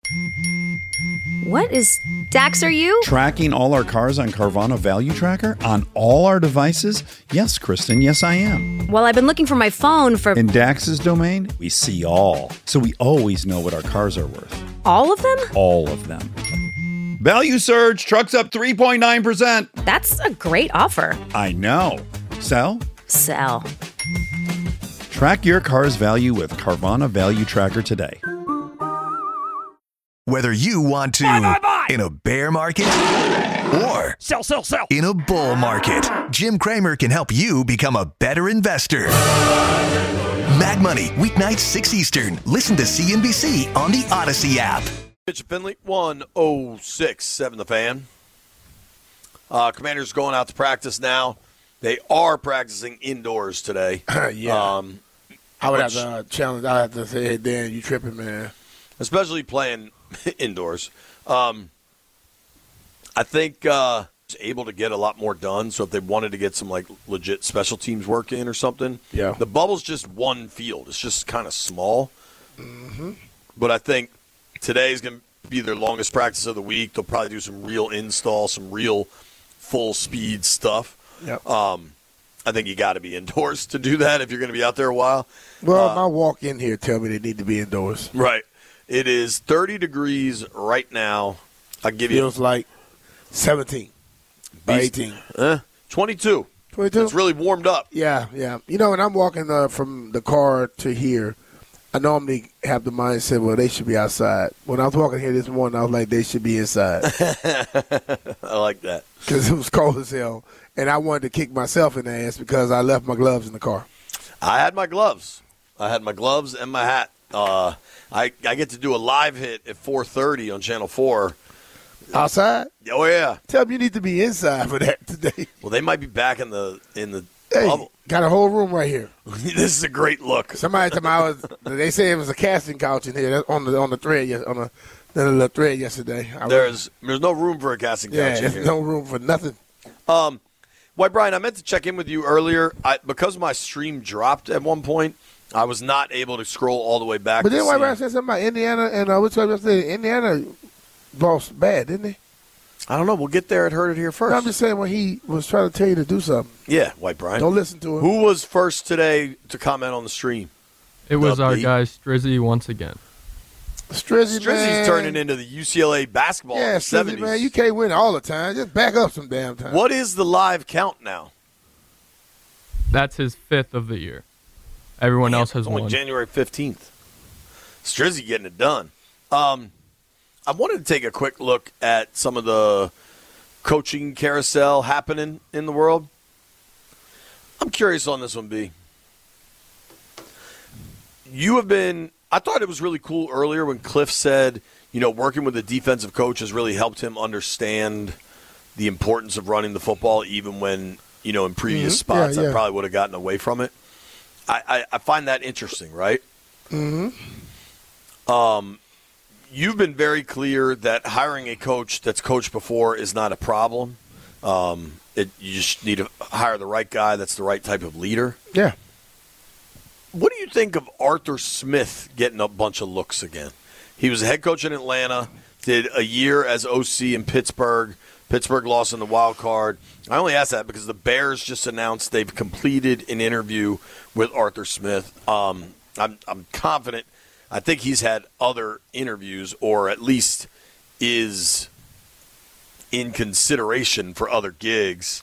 What is... Dax, are you? Tracking all our cars on Carvana Value Tracker on all our devices? Yes, Kristen, yes, I am. Well, I've been looking for my phone for... In Dax's domain, we see all. So we always know what our cars are worth. All of them? All of them. Value surge, trucks up 3.9%. That's a great offer. I know. Sell? Sell. Track your car's value with Carvana Value Tracker today. Whether you want to buy. in a bear market or Sell. in a bull market, Jim Cramer can help you become a better investor. Mad Money, weeknights 6 Eastern. Listen to CNBC on the Odyssey app. Pitch Finley, 106.7 The Fan. Commanders going out to practice now. They are practicing indoors today. Yeah. I would have to challenge. I have to say, hey, Dan, you tripping, man. Especially playing indoors. I think able to get a lot more done. So if they wanted to get some like legit special teams work in or something, yeah. The bubble's just one field. It's just kind of small. Mm-hmm. But I think today's going to be their longest practice of the week. They'll probably do some real install, some real full speed stuff. Yep. I think you got to be indoors to do that if you're going to be out there a while. Well, my walk in here tell me they need to be indoors. Right. It is 30 degrees right now. I give Feels like 17 or 18. 22. 22? It's really warmed up. Yeah. You know, when I'm walking from the car to here, I normally have the mindset, well, they should be outside. When I was walking here this morning, I was like, they should be inside. I like that. Because it was cold as hell. And I wanted to kick myself in the ass because I left my gloves in the car. I had my gloves. And my hat. I get to do a live hit at 4:30 on Channel 4. Outside? Oh, yeah. Tell them you need to be inside for that today. Well, they might be back in the Hey, bubble. got a whole room right here. This is a great look. Somebody told me they say it was a casting couch in here on the thread on the little thread yesterday. There's no room for a casting couch in there's here. no room for nothing. White Brian, I meant to check in with you earlier. Because my stream dropped at one point, I was not able to scroll all the way back. But then White Brian said something about Indiana, and which I said Indiana lost bad, didn't they? I don't know. We'll get there and heard it here first. No, I'm just saying when he was trying to tell you to do something. Yeah, White Brian. Don't listen to him. Who was first today to comment on the stream? It was our guy Strizzy once again. Strizzy's turning into the UCLA basketball yeah, of the 70s. Strizzy, man, you can't win all the time. Just back up some damn time. What is the live count now? That's his 5th of the year. Everyone else has only won. January 15th. Strizzy getting it done. I wanted to take a quick look at some of the coaching carousel happening in the world. I'm curious on this one, B. I thought it was really cool earlier when Cliff said, working with a defensive coach has really helped him understand the importance of running the football, even when, in previous spots I probably would have gotten away from it. I find that interesting, right? Mm-hmm. You've been very clear that hiring a coach that's coached before is not a problem. You just need to hire the right guy that's the right type of leader. Yeah. What do you think of Arthur Smith getting a bunch of looks again? He was a head coach in Atlanta, did a year as OC in Pittsburgh. Pittsburgh lost in the wild card. I only ask that because the Bears just announced they've completed an interview with Arthur Smith. I'm confident. I think he's had other interviews, or at least is in consideration for other gigs.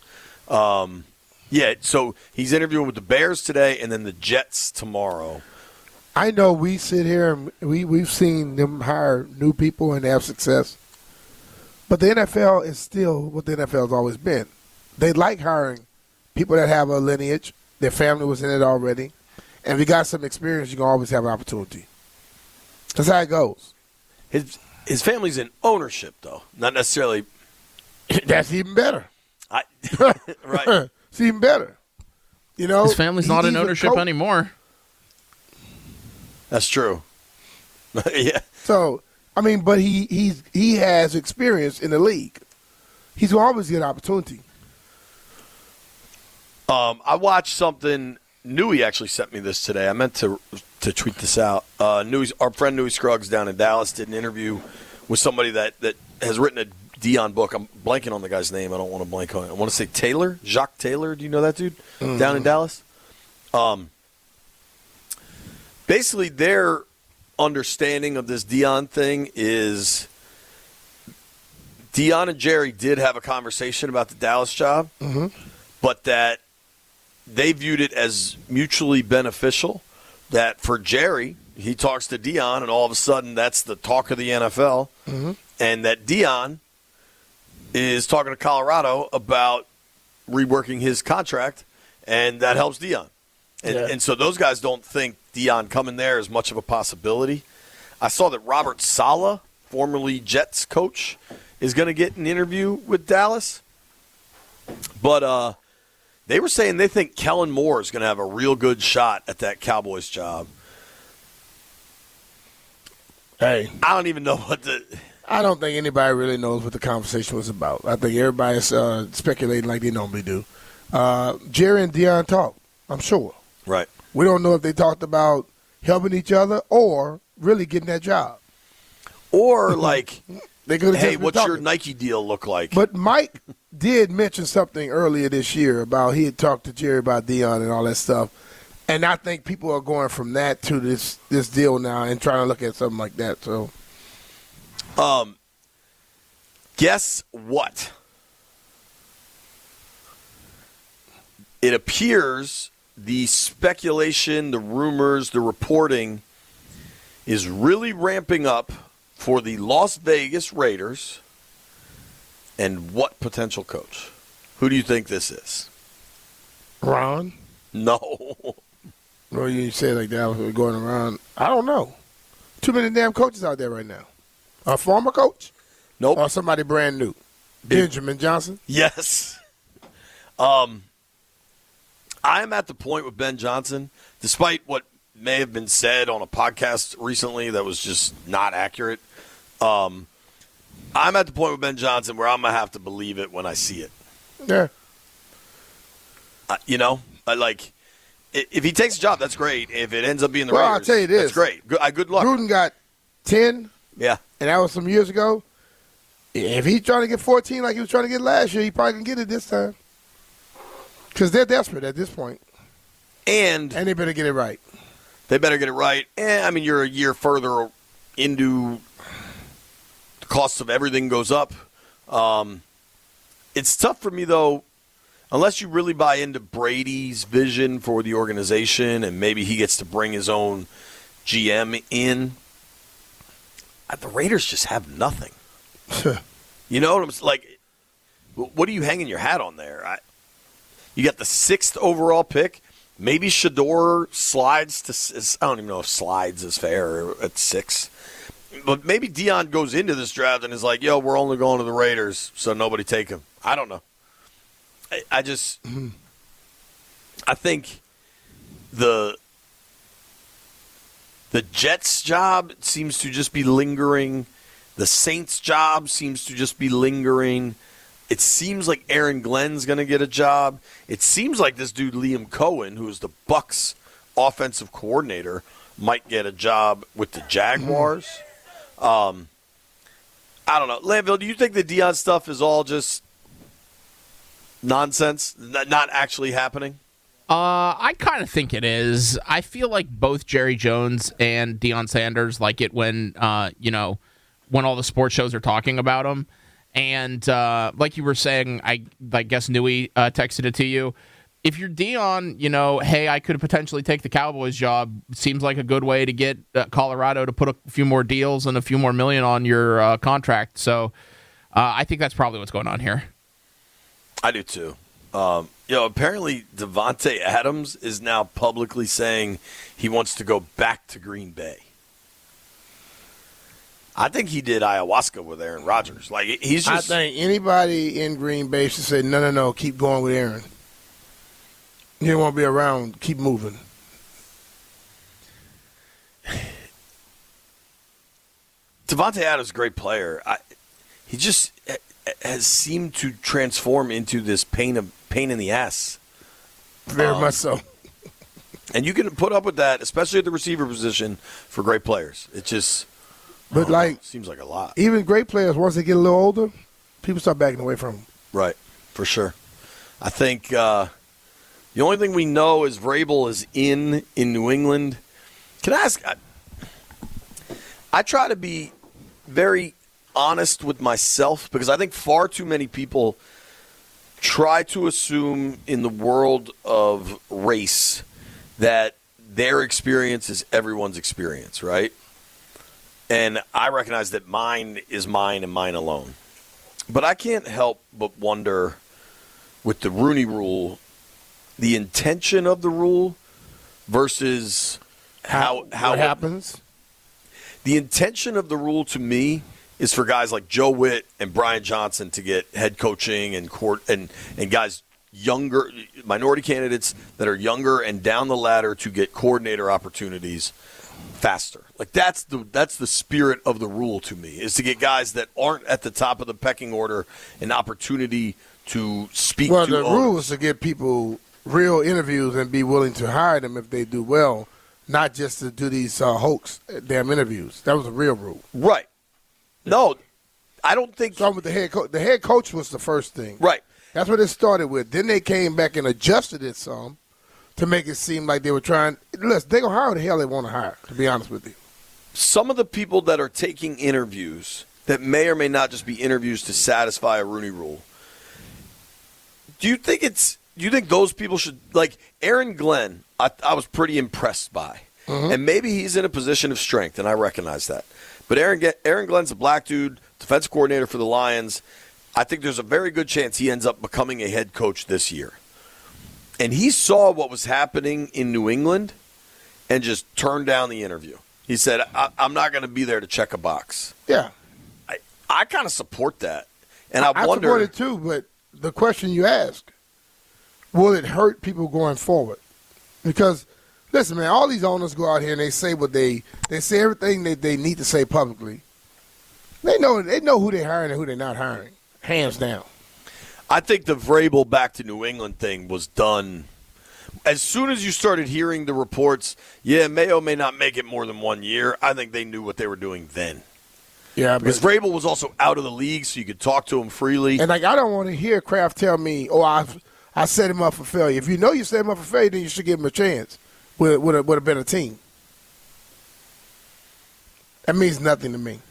So he's interviewing with the Bears today and then the Jets tomorrow. I know we sit here and we've seen them hire new people and have success. But the NFL is still what the NFL has always been. They like hiring people that have a lineage. Their family was in it already. And if you got some experience, you can always have an opportunity. That's how it goes. His family's in ownership, though. Not necessarily. That's even better. Right. It's even better. His family's not in ownership anymore. That's true. Yeah. So, but he has experience in the league. He's going to always get an opportunity. I watched something Newey actually sent me this today. I meant to tweet this out. Our friend Newey Scruggs down in Dallas did an interview with somebody that has written a Deion book. I'm blanking on the guy's name. I don't want to blank on it. I want to say Taylor, Jacques Taylor. Do you know that dude down in Dallas? Basically, their understanding of this Deion thing is Deion and Jerry did have a conversation about the Dallas job, but that they viewed it as mutually beneficial. That for Jerry, he talks to Deion, and all of a sudden that's the talk of the NFL, and that Deion is talking to Colorado about reworking his contract, and that helps Deion. And so those guys don't think Deion coming there is much of a possibility. I saw that Robert Saleh, formerly Jets coach, is going to get an interview with Dallas. But they were saying they think Kellen Moore is going to have a real good shot at that Cowboys job. Hey, I don't even know what the – I don't think anybody really knows what the conversation was about. I think everybody's speculating like they normally do. Jerry and Deion talk, I'm sure. Right. We don't know if they talked about helping each other or really getting that job. Or like, they could hey, what's your Nike deal look like? But Mike did mention something earlier this year about he had talked to Jerry about Deion and all that stuff. And I think people are going from that to this deal now and trying to look at something like that. So, guess what? It appears the speculation, the rumors, the reporting is really ramping up for the Las Vegas Raiders. And what potential coach? Who do you think this is? Ron? No. Well, you say it like that, we're going around. I don't know. Too many damn coaches out there right now. A former coach? Nope. Or somebody brand new? Benjamin Johnson? Yes. I am at the point with Ben Johnson, despite what may have been said on a podcast recently that was just not accurate. I'm at the point with Ben Johnson where I'm going to have to believe it when I see it. Yeah. If he takes a job, that's great. If it ends up being the Raiders, I'll tell you this. That's great. Good luck. Gruden got 10. Yeah. And that was some years ago. If he's trying to get 14 like he was trying to get last year, he probably can get it this time. Because they're desperate at this point. And they better get it right. They better get it right. And, you're a year further into the cost of everything goes up. It's tough for me, though, unless you really buy into Brady's vision for the organization and maybe he gets to bring his own GM in. The Raiders just have nothing. You know what I'm like? What are you hanging your hat on there? You got the 6th overall pick. Maybe Shador slides to – I don't even know if slides is fair at 6. But maybe Deion goes into this draft and is like, yo, we're only going to the Raiders, so nobody take him. I don't know. I think the Jets job seems to just be lingering. The Saints job seems to just be lingering. It seems like Aaron Glenn's going to get a job. It seems like this dude Liam Cohen, who is the Bucs offensive coordinator, might get a job with the Jaguars. I don't know. Landville, do you think the Deion stuff is all just nonsense, not actually happening? I kind of think it is. I feel like both Jerry Jones and Deion Sanders like it when, when all the sports shows are talking about him. And like you were saying, I guess Newey texted it to you. If you're Deion, hey, I could potentially take the Cowboys job. Seems like a good way to get Colorado to put a few more deals and a few more million on your contract. So I think that's probably what's going on here. I do too. Apparently Devontae Adams is now publicly saying he wants to go back to Green Bay. I think he did ayahuasca with Aaron Rodgers. He's just. I think anybody in Green Bay should say, no, keep going with Aaron. You don't want to be around. Keep moving. Devontae Adams is a great player. He just has seemed to transform into this pain in the ass. Very much so. And you can put up with that, especially at the receiver position, for great players. It just seems like a lot. Even great players, once they get a little older, people start backing away from them. Right, for sure. I think the only thing we know is Vrabel is in New England. Can I ask? I try to be very honest with myself because I think far too many people try to assume in the world of race that their experience is everyone's experience, right? And I recognize that mine is mine and mine alone. But I can't help but wonder, with the Rooney Rule, the intention of the rule versus how it happens. The intention of the rule to me is for guys like Joe Witt and Brian Johnson to get head coaching and guys younger, minority candidates that are younger and down the ladder to get coordinator opportunities faster. Like that's the spirit of the rule to me, is to get guys that aren't at the top of the pecking order an opportunity to speak to the owners. rule is to get people real interviews and be willing to hire them if they do well, not just to do these hoax damn interviews. That was the real rule. Right. No, I don't think. Starting with the head coach. The head coach was the first thing. Right. That's what it started with. Then they came back and adjusted it some to make it seem like they were trying. Listen, they're going to hire who the hell they want to hire, to be honest with you. Some of the people that are taking interviews that may or may not just be interviews to satisfy a Rooney Rule, do you think those people should, like Aaron Glenn, I was pretty impressed by. Mm-hmm. And maybe he's in a position of strength, and I recognize that. But Aaron Glenn's a black dude, defensive coordinator for the Lions. I think there's a very good chance he ends up becoming a head coach this year. And he saw what was happening in New England and just turned down the interview. He said, I'm not going to be there to check a box. Yeah. I kind of support that. And I wonder. I support it too, but the question you ask, will it hurt people going forward? Because, listen, man, all these owners go out here and they say what they say everything that they need to say publicly. They know who they're hiring and who they're not hiring, hands down. I think the Vrabel back to New England thing was done. As soon as you started hearing the reports, Mayo may not make it more than 1 year, I think they knew what they were doing then. Yeah, because Vrabel was also out of the league, so you could talk to him freely. And, I don't want to hear Kraft tell me, I set him up for failure. If you know you set him up for failure, then you should give him a chance with a better team. That means nothing to me.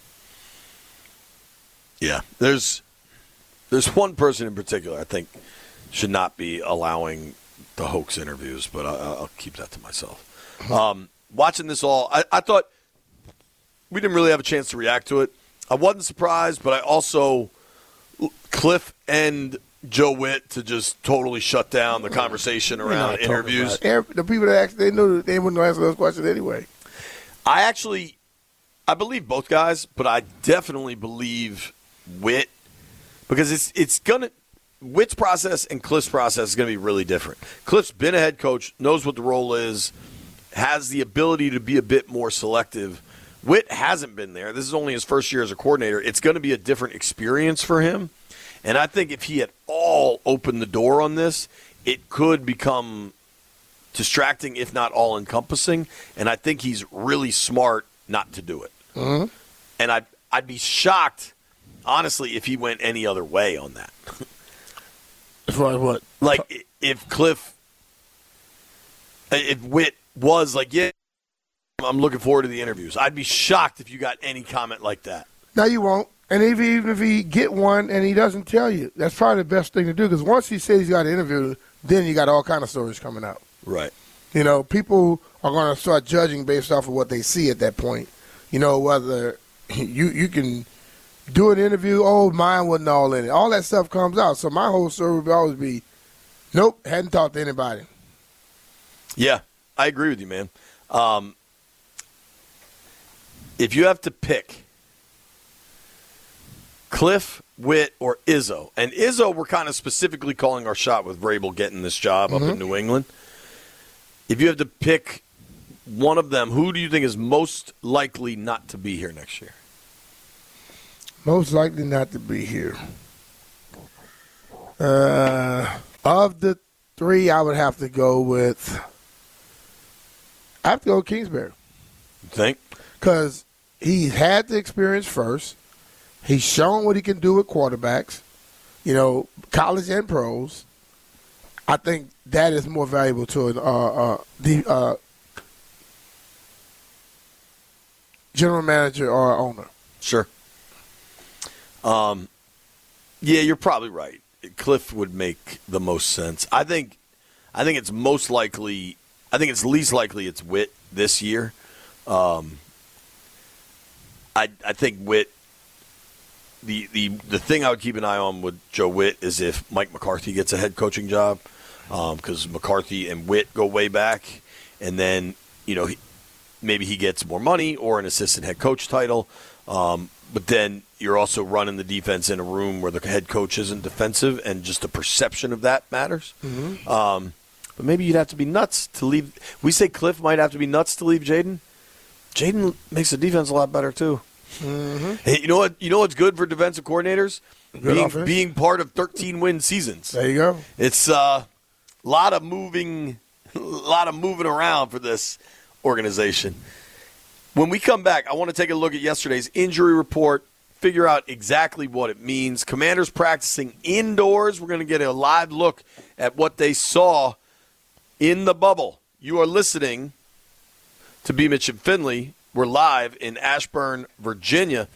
Yeah, there's one person in particular I think should not be allowing the hoax interviews, but I'll keep that to myself. Watching this all, I thought we didn't really have a chance to react to it. I wasn't surprised, but I also, Cliff and Joe Witt to just totally shut down the conversation around interviews. The people that asked, they knew they wouldn't answer those questions anyway. I believe both guys, but I definitely believe Witt, because Witt's process and Cliff's process is going to be really different. Cliff's been a head coach, knows what the role is, has the ability to be a bit more selective. Witt hasn't been there. This is only his first year as a coordinator. It's going to be a different experience for him. And I think if he had all opened the door on this, it could become distracting, if not all-encompassing. And I think he's really smart not to do it. Mm-hmm. And I'd be shocked, honestly, if he went any other way on that. As far as what? Like, if Witt was like, I'm looking forward to the interviews. I'd be shocked if you got any comment like that. No, you won't. And even if he get one and he doesn't tell you, that's probably the best thing to do, because once he says he's got an interview, then you got all kind of stories coming out. Right. People are going to start judging based off of what they see at that point. Whether you can do an interview, mine wasn't all in it. All that stuff comes out. So my whole story would always be, nope, hadn't talked to anybody. Yeah, I agree with you, man. If you have to pick Cliff, Witt, or Izzo, and Izzo we're kind of specifically calling our shot with Vrabel getting this job up in New England. If you have to pick one of them, who do you think is most likely not to be here next year? Most likely not to be here. Of the three, I would have to go with I have to go Kingsbury. You think? Because he's had the experience first. He's shown what he can do with quarterbacks, college and pros. I think that is more valuable to the general manager or owner. Sure. Yeah, you're probably right. Cliff would make the most sense. I think it's most likely. I think it's least likely it's Witt this year. I think Witt. The thing I would keep an eye on with Joe Witt is if Mike McCarthy gets a head coaching job, because McCarthy and Witt go way back, and then maybe he gets more money or an assistant head coach title. But then you're also running the defense in a room where the head coach isn't defensive, and just the perception of that matters. Mm-hmm. But maybe you'd have to be nuts to leave. We say Cliff might have to be nuts to leave Jaden. Jaden makes the defense a lot better too. Mm-hmm. Hey, you know what? You know what's good for defensive coordinators? Being part of 13-win seasons. There you go. It's a lot of moving around for this organization. When we come back, I want to take a look at yesterday's injury report, figure out exactly what it means. Commanders practicing indoors. We're going to get a live look at what they saw in the bubble. You are listening to B. Mitch and Finley. We're live in Ashburn, Virginia.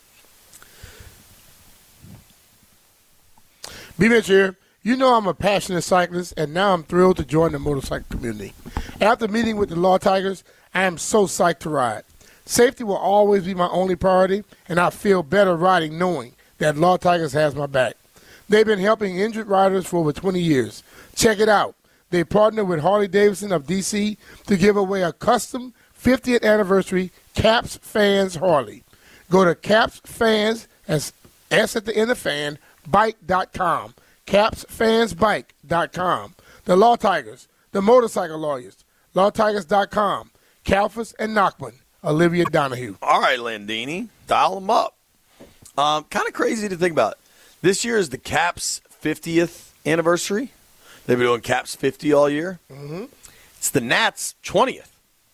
B. Mitch here. You know I'm a passionate cyclist, and now I'm thrilled to join the motorcycle community. After meeting with the Law Tigers, I am so psyched to ride. Safety will always be my only priority, and I feel better riding knowing that Law Tigers has my back. They've been helping injured riders for over 20 years. Check it out. They partnered with Harley-Davidson of D.C. to give away a custom 50th anniversary Caps Fans Harley. Go to Caps Fans, as S at the end of fan, bike.com. CapsFansBike.com. The Law Tigers, the motorcycle lawyers, LawTigers.com. Kalfas and Nachman, Olivia Donahue. All right, Landini, dial them up. Kind of crazy to think about. This year is the Caps 50th anniversary. They've been doing Caps 50 all year. Mm-hmm. It's the Nats 20th.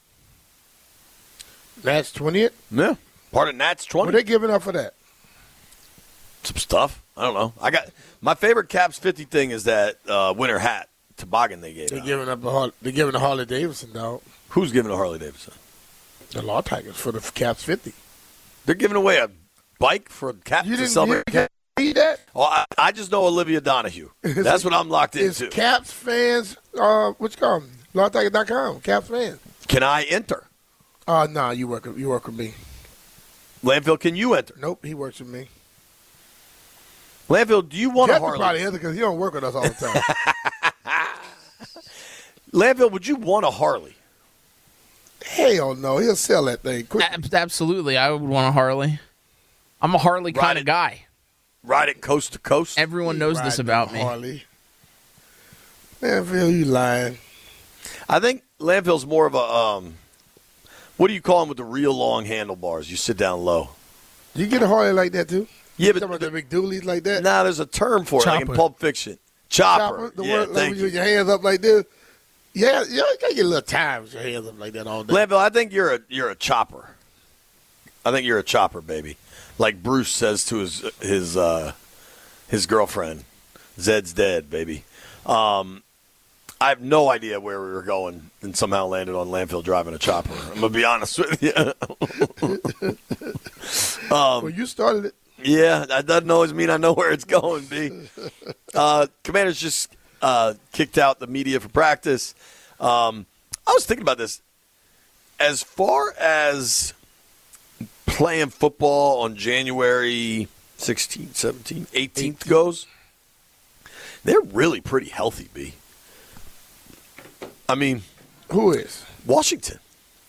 Nats 20th? Yeah, part of Nats 20th. What are they giving up for that? Some stuff. I don't know. I got my favorite Caps 50 thing is that winter hat toboggan they gave. They're giving a Harley Davidson, dog. Who's giving a Harley Davidson? The Law Tigers for the Caps 50. They're giving away a bike for Caps to celebrate. You read that? Oh, I just know Olivia Donahue. That's what I'm locked into. It's Caps Fans. What you call them? LawTigers.com. Caps Fans. Can I enter? No, you work with me. Landfill, can you enter? Nope, he works with me. Landfill, do you want Jeff a Harley? Probably enter because he don't work with us all the time. Landfill, would you want a Harley? Hell no, he'll sell that thing quick. Absolutely, I would want a Harley. I'm a Harley kind of guy. Ride it coast to coast. Everyone knows this about me. Harley. Landfill, you lying. I think Landfill's more of a what do you call them with the real long handlebars? You sit down low. Do you get a Harley like that too? Yeah, but the McDoolies like that. Nah, there's a term for it, like in Pulp Fiction. Chopper. The yeah, word, like when you put your hands up like this. Yeah, you gotta get a little time with your hands up like that all day. Landfill, I think you're a chopper. I think you're a chopper, baby. Like Bruce says to his girlfriend, Zed's dead, baby. I have no idea where we were going and somehow landed on Landfill driving a chopper. I'm going to be honest with you. Well, you started it. Yeah, that doesn't always mean I know where it's going, B. Commanders just kicked out the media for practice. I was thinking about this. As far as playing football on January 16th, 17th, 18th goes, they're really pretty healthy, B. I mean, who is? Washington.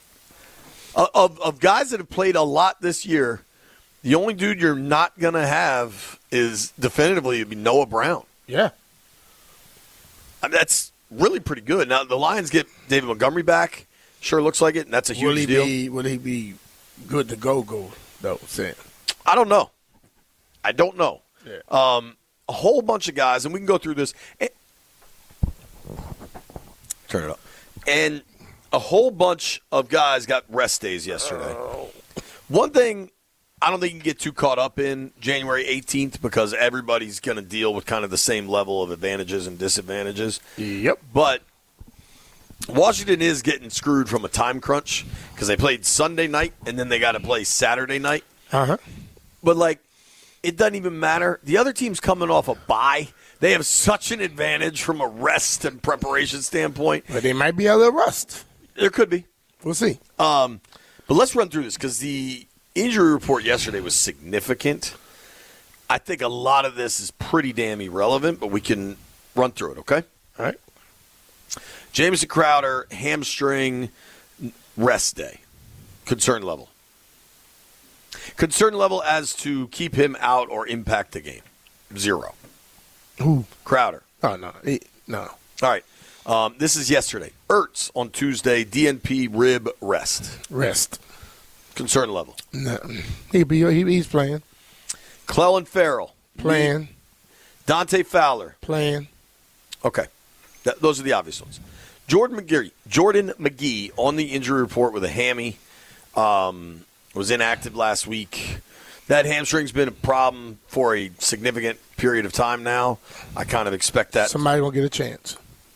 Of guys that have played a lot this year, the only dude you're not going to have is definitively Noah Brown. Yeah. I mean, that's really pretty good. Now, the Lions get David Montgomery back. Sure looks like it, and that's a huge deal. Will he be good to go, though, Sam? I don't know. Yeah. A whole bunch of guys, and we can go through this. Turn it up. And a whole bunch of guys got rest days yesterday. One thing I don't think you can get too caught up in January 18th because everybody's going to deal with kind of the same level of advantages and disadvantages. Yep. But Washington is getting screwed from a time crunch because they played Sunday night and then they got to play Saturday night. Uh-huh. But, like, it doesn't even matter. The other team's coming off a bye. They have such an advantage from a rest and preparation standpoint. But they might be a little rust. There could be. We'll see. But let's run through this because the injury report yesterday was significant. I think a lot of this is pretty damn irrelevant, but we can run through it, okay? All right. Jamison Crowder, hamstring, rest day. Concern level. Concern level as to keep him out or impact the game. 0. Who? Crowder. Oh, no. No. All right. This is yesterday. Ertz on Tuesday, DNP rib rest. Rest. Concern level. No. He's playing. Clelin Ferrell. Playing. Dante Fowler. Playing. Okay. Those are the obvious ones. Jordan McGee on the injury report with a hammy. Was inactive last week. That hamstring's been a problem for a significant period of time now. I kind of expect that. Somebody will get a chance.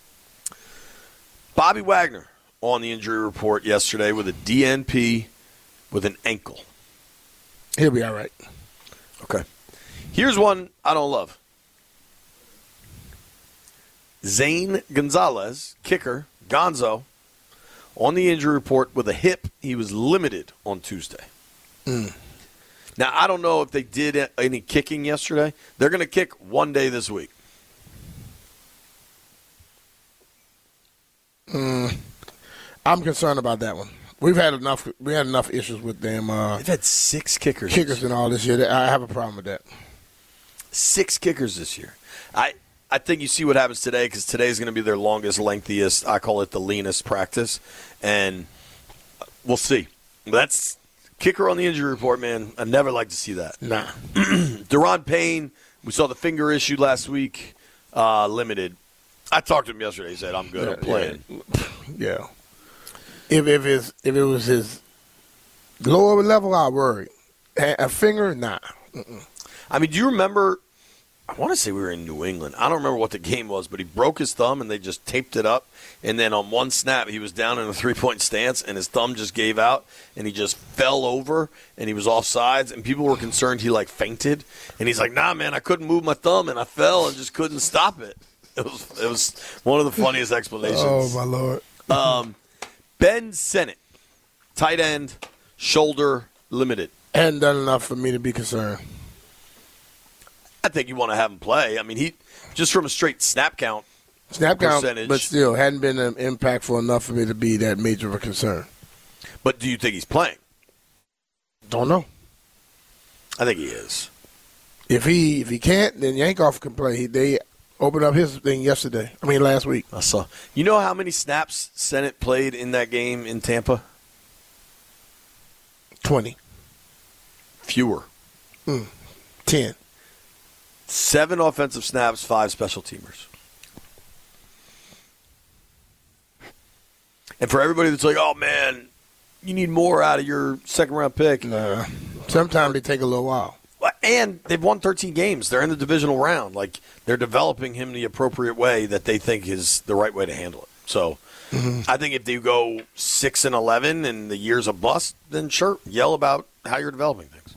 Bobby Wagner on the injury report yesterday with a DNP with an ankle. He'll be all right. Okay. Here's one I don't love. Zane Gonzalez, kicker, Gonzo, on the injury report with a hip. He was limited on Tuesday. Now, I don't know if they did any kicking yesterday. They're going to kick one day this week. I'm concerned about that one. We had enough issues with them. They've had 6 kickers. Kickers and all this year. I have a problem with that. 6 kickers this year. I think you see what happens today because today is going to be their longest, lengthiest, I call it the leanest practice. And we'll see. That's kicker on the injury report, man. I never like to see that. Nah. Deron Payne, we saw the finger issue last week, limited. I talked to him yesterday. He said, I'm good. I'm playing. Yeah. If it was his lower level, I'd worry. A finger, nah. Mm-mm. I mean, do you remember? I want to say we were in New England. I don't remember what the game was, but he broke his thumb and they just taped it up. And then on one snap, he was down in a 3-point stance and his thumb just gave out and he just fell over and he was offsides. And people were concerned he like fainted. And he's like, nah, man, I couldn't move my thumb and I fell and just couldn't stop it. It was one of the funniest explanations. Oh, my Lord. Ben Sennett, tight end, shoulder, limited. Hadn't done enough for me to be concerned. I think you want to have him play. I mean, he just from a straight snap count percentage. But still, hadn't been impactful enough for me to be that major of a concern. But do you think he's playing? Don't know. I think he is. If he can't, then Yankoff can play. They opened up his thing last week. I saw. You know how many snaps Sennett played in that game in Tampa? 20. Fewer. 10. 7 offensive snaps, 5 special teamers. And for everybody that's like, oh, man, you need more out of your second-round pick. Nah. Sometimes they take a little while. And they've won 13 games. They're in the divisional round. Like, they're developing him the appropriate way that they think is the right way to handle it. So I think if you go 6-11 and the year's a bust, then sure, yell about how you're developing things.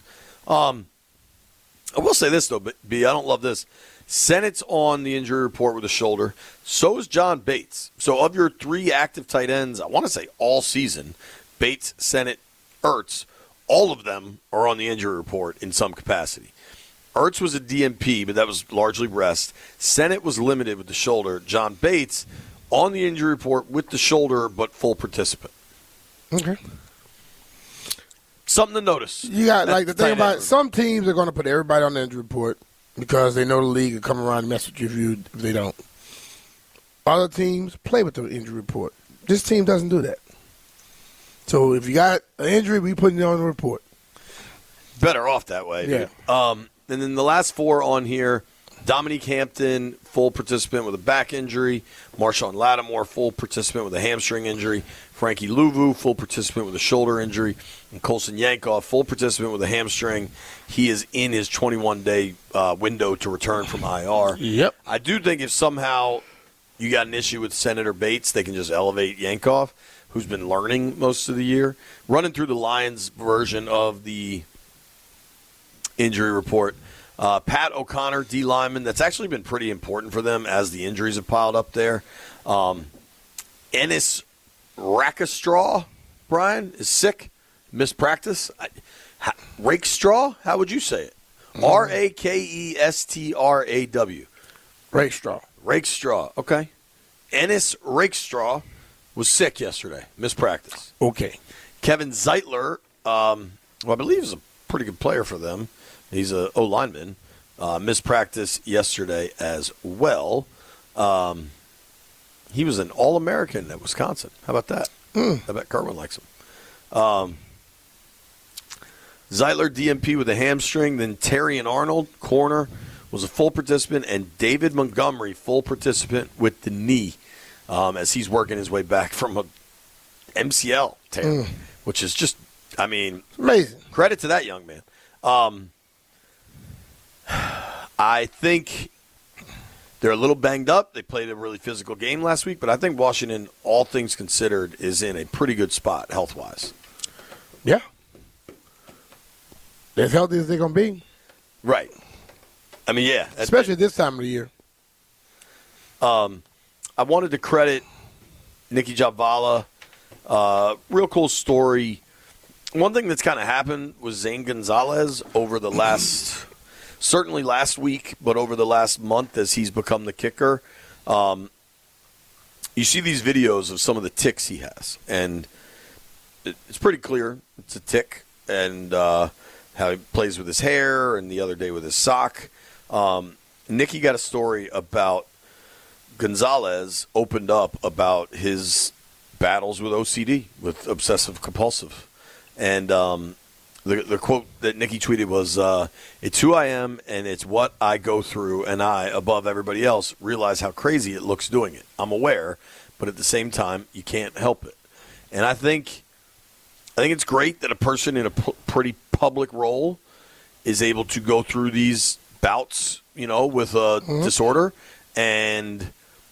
I will say this, though, but B, I don't love this. Sennett's on the injury report with a shoulder. So is John Bates. So of your 3 active tight ends, I want to say all season, Bates, Sennett, Ertz, all of them are on the injury report in some capacity. Ertz was a DNP, but that was largely rest. Sennett was limited with the shoulder. John Bates on the injury report with the shoulder, but full participant. Okay. Something to notice. You got the thing about some teams are going to put everybody on the injury report because they know the league will come around and mess with you if they don't. Other teams play with the injury report. This team doesn't do that. So if you got an injury, we put it on the report. Better off that way. Yeah. And then the last 4 on here, Dominique Hampton, full participant with a back injury. Marshawn Lattimore, full participant with a hamstring injury. Frankie Louvu, full participant with a shoulder injury. And Colson Yankov, full participant with a hamstring. He is in his 21-day window to return from IR. Yep. I do think if somehow you got an issue with Senator Bates, they can just elevate Yankov, who's been learning most of the year. Running through the Lions version of the injury report, Pat O'Connor, D lineman, that's actually been pretty important for them as the injuries have piled up there. Ennis Rakestraw, Brian, is sick, missed practice. Rakestraw, how would you say it? Rakestraw. Rakestraw. Rakestraw, okay. Ennis Rakestraw was sick yesterday, missed practice. Okay. Kevin Zeitler, I believe is a pretty good player for them. He's a O-lineman. Missed practice yesterday as well. He was an All-American at Wisconsin. How about that? I bet Kerwin likes him. Zeitler, DMP with a hamstring. Then Terry and Arnold, corner, was a full participant. And David Montgomery, full participant with the knee as he's working his way back from a MCL tear, which is just, amazing. Credit to that young man. I think they're a little banged up. They played a really physical game last week, but I think Washington, all things considered, is in a pretty good spot health-wise. Yeah. As healthy as they're going to be. Right. Yeah. Especially this time of the year. I wanted to credit Nikki Jabvala. Real cool story. One thing that's kind of happened was Zane Gonzalez over the last, certainly last week, but over the last month as he's become the kicker. You see these videos of some of the ticks he has, and it's pretty clear it's a tick, and how he plays with his hair, and the other day with his sock. Nikki got a story about Gonzalez opened up about his battles with OCD, with obsessive compulsive. And the quote that Nikki tweeted was, "It's who I am, and it's what I go through, and I, above everybody else, realize how crazy it looks doing it. I'm aware, but at the same time, you can't help it." And I think it's great that a person in a pretty public role is able to go through these bouts, with a disorder and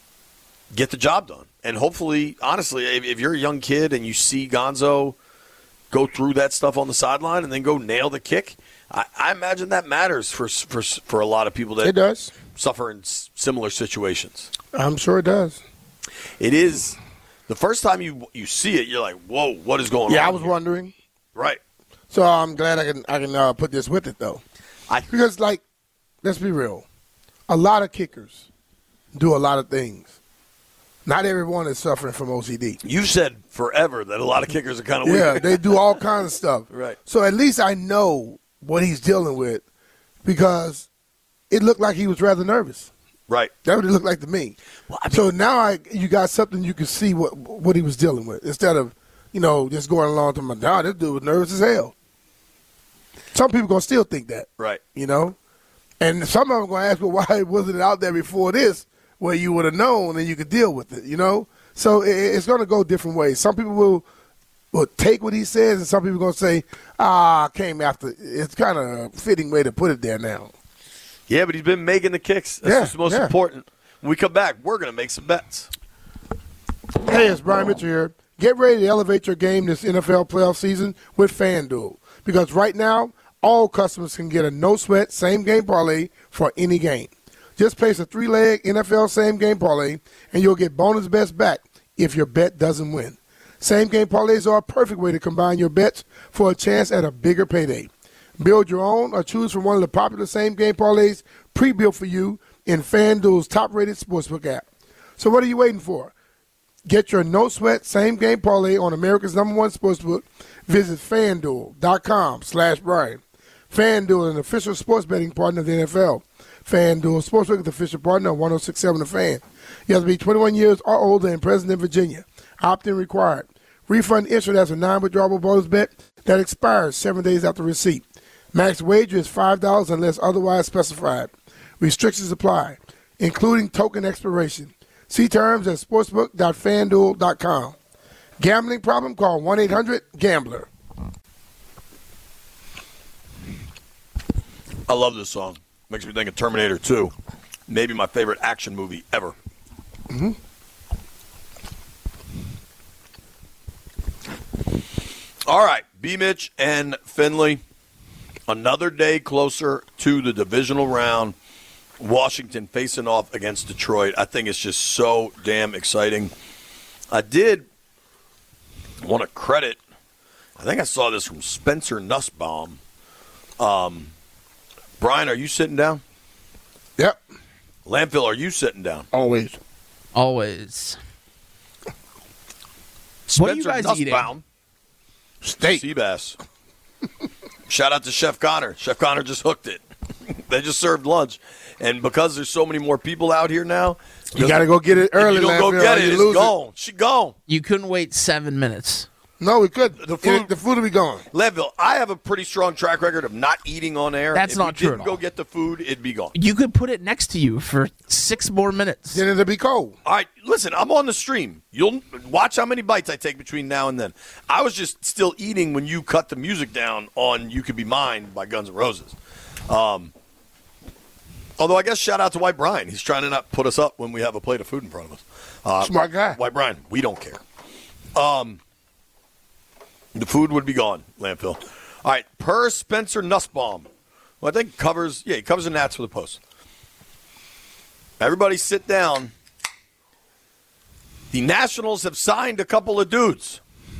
get the job done. And hopefully, honestly, if you're a young kid and you see Gonzo go through that stuff on the sideline and then go nail the kick, I imagine that matters for a lot of people that it does. Suffer in similar situations. I'm sure it does. It is. The first time you see it, you're like, whoa, what is going on? Yeah, I was here? wondering. Right. So I'm glad I can put this with it, though. Because, let's be real. A lot of kickers do a lot of things. Not everyone is suffering from OCD. You've said forever that a lot of kickers are kind of weird. Yeah, they do all kinds of stuff. Right. So at least I know what he's dealing with because it looked like he was rather nervous. Right. That's what it looked like to me. Well, so now you got something you can see what he was dealing with instead of, just going along to my dad. This dude was nervous as hell. Some people going to still think that. Right. And some of them going to ask, well, why wasn't it out there before this where you would have known and you could deal with it, So it's going to go different ways. Some people will take what he says, and some people are going to say, came after. It's kind of a fitting way to put it there now. Yeah, but he's been making the kicks. That's what's most important. When we come back, we're going to make some bets. Hey, it's Brian Mitchell here. Get ready to elevate your game this NFL playoff season with FanDuel. Because right now, all customers can get a no-sweat same-game parlay for any game. Just place a 3-leg NFL same-game parlay, and you'll get bonus bets back if your bet doesn't win. Same-game parlays are a perfect way to combine your bets for a chance at a bigger payday. Build your own or choose from one of the popular same-game parlays pre-built for you in FanDuel's top-rated sportsbook app. So what are you waiting for? Get your no-sweat same-game parlay on America's #1 sportsbook. Visit FanDuel.com/Brian. FanDuel is an official sports betting partner of the NFL. FanDuel Sportsbook is the official partner of 106.7 The Fan. You have to be 21 years or older and present in Virginia. Opt-in required. Refund issued as a non-withdrawable bonus bet that expires 7 days after receipt. Max wager is $5 unless otherwise specified. Restrictions apply, including token expiration. See terms at sportsbook.fanduel.com. Gambling problem? Call 1-800-GAMBLER. I love this song. Makes me think of Terminator 2. Maybe my favorite action movie ever. Mm-hmm. All right, B-Mitch and Finley. Another day closer to the divisional round. Washington facing off against Detroit. I think it's just so damn exciting. I did want to credit, I think I saw this from Spencer Nussbaum. Brian, are you sitting down? Yep. Landfill, are you sitting down? Always. Always. Spencer What are you guys Nussbaum, Steak. sea bass. Shout out to Chef Connor. Chef Connor just hooked it. They just served lunch. And because there's so many more people out here now, You got to go get it early. if you don't go Landfill, get or it, you it's lose gone. She gone. You couldn't wait 7 minutes. No, we could. The food- The food will be gone. Leadville, I have a pretty strong track record of not eating on air. That's if not we true didn't at go all. get the food, it'd be gone. You could put it next to you for 6 more minutes. Then it'll be cold. All right, listen, I'm on the stream. You'll watch how many bites I take between now and then. I was just still eating when you cut the music down on You Could Be Mine by Guns N' Roses. Although I guess shout out to White Brian. He's trying to not put us up when we have a plate of food in front of us. Smart guy. White Brian, we don't care. The food would be gone, landfill. All right, per Spencer Nussbaum, who I think he covers the Nats for the Post. Everybody sit down. The Nationals have signed a couple of dudes.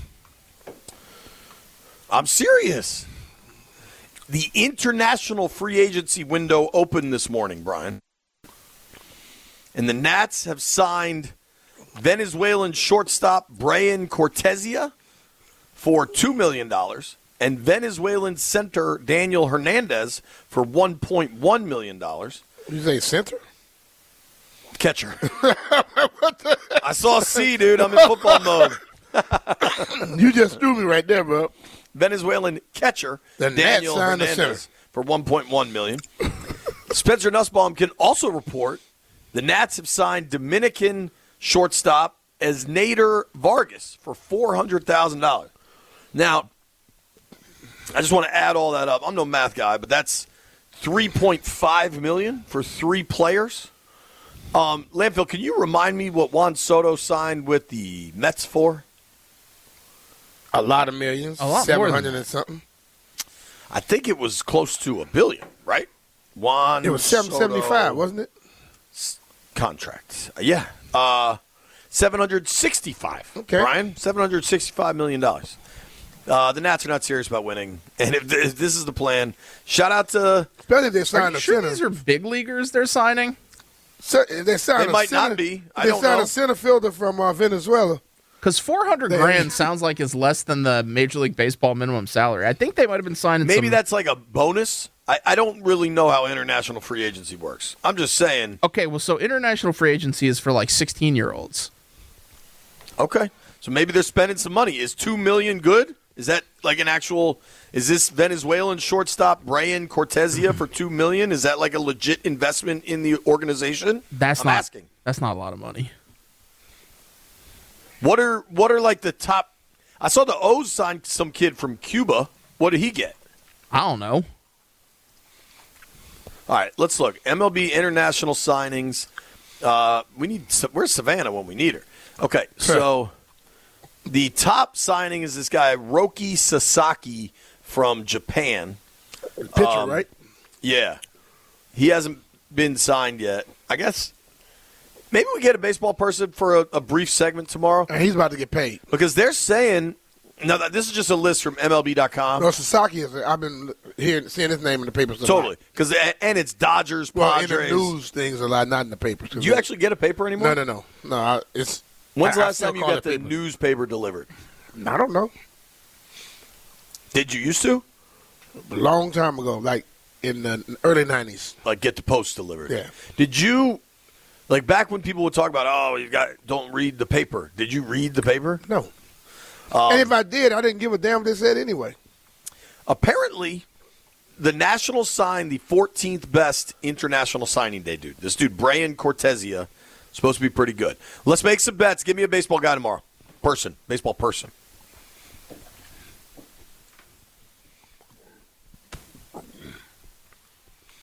I'm serious. The international free agency window opened this morning, Brian. And the Nats have signed Venezuelan shortstop Brian Cortezia for $2 million and Venezuelan center Daniel Hernandez for $1.1 million. You say center? Catcher. I saw C, dude. I'm in football mode. You just threw me right there, bro. Venezuelan catcher The Nats Daniel signed the Hernandez center. for $1.1 million. Spencer Nussbaum can also report the Nats have signed Dominican shortstop Esnader Vargas for $400,000. Now, I just want to add all that up. I'm no math guy, but that's $3.5 million for 3 players. Landfill, can you remind me what Juan Soto signed with the Mets for? A lot of millions. A lot more than 700 and something. I think it was close to $1 billion, right? Juan It was 775, Soto wasn't it? contract. Yeah. 765. Okay. Brian, $765 million. The Nats are not serious about winning. And if this is the plan, shout out to Especially if they Are signed you a sure center. these are big leaguers they're signing? If they signed They a might center, not be. I They don't signed know. a center fielder from Venezuela. Because $400,000 sounds like it's less than the Major League Baseball minimum salary. I think they might have been signing. maybe some, that's like a bonus. I don't really know how international free agency works. I'm just saying. Okay, well, so international free agency is for like 16-year-olds. Okay. So maybe they're spending some money. Is $2 million good? Is that like an actual? Is this Venezuelan shortstop Brian Cortezia for $2 million? Is that like a legit investment in the organization? That's I'm not asking. That's not a lot of money. What are like the top? I saw the O's sign some kid from Cuba. What did he get? I don't know. All right, let's look. MLB international signings. Where's Savannah when we need her? Okay, so the top signing is this guy Roki Sasaki from Japan. Pitcher, right? Yeah, he hasn't been signed yet. I guess maybe we get a baseball person for a brief segment tomorrow And he's about to get paid. because they're saying. Now, this is just a list from MLB.com. No, Sasaki is. I've been seeing his name in the papers. A Totally, lot. because and it's Dodgers, Well, Padres. in the news things a lot, not in the papers. Do you actually get a paper anymore? No. It's. When's the I last still time you call got it the paper. newspaper delivered? I don't know. Did you used to? A long time ago, like in the early '90s. Like get the post delivered? Yeah. Did you, like back when people would talk about, don't read the paper. Did you read the paper? No. And if I did, I didn't give a damn what they said anyway. Apparently, the Nationals signed the 14th best international signing day dude. This dude, Brian Cortezia, supposed to be pretty good. Let's make some bets. Give me a baseball guy tomorrow. Baseball person.